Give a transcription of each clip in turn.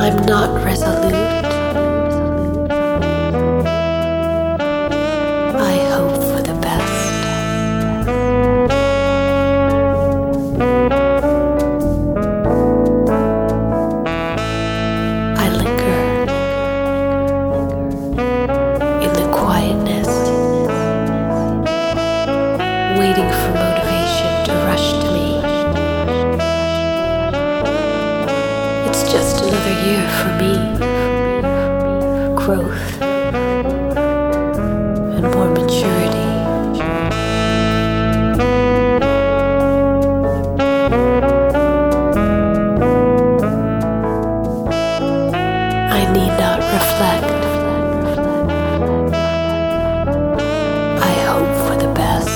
I'm not resolute. I hope for the best. I linger in the quietness, waiting for motivation to rush to me. It's just another year for me. Growth and more maturity. I need not reflect. I hope for the best.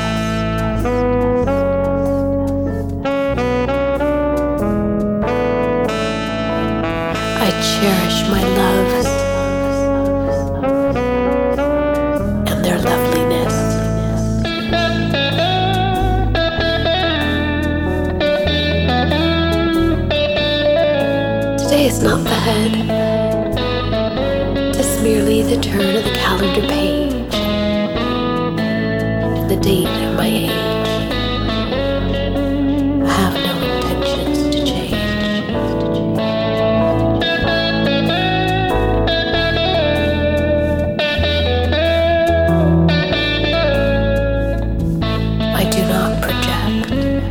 I cherish my loves and their loveliness. Today is not the head, 'tis merely the turn of the calendar page and the date of my age. I have no intentions to change. I do not project.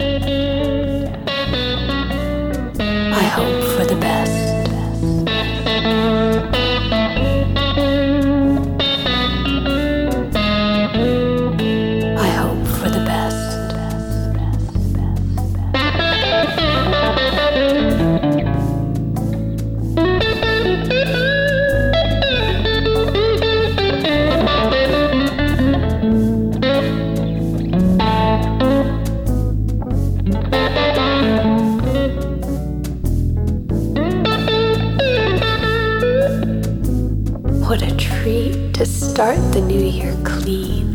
I hope for the best. I hope for the best. What a treat to start the new year clean.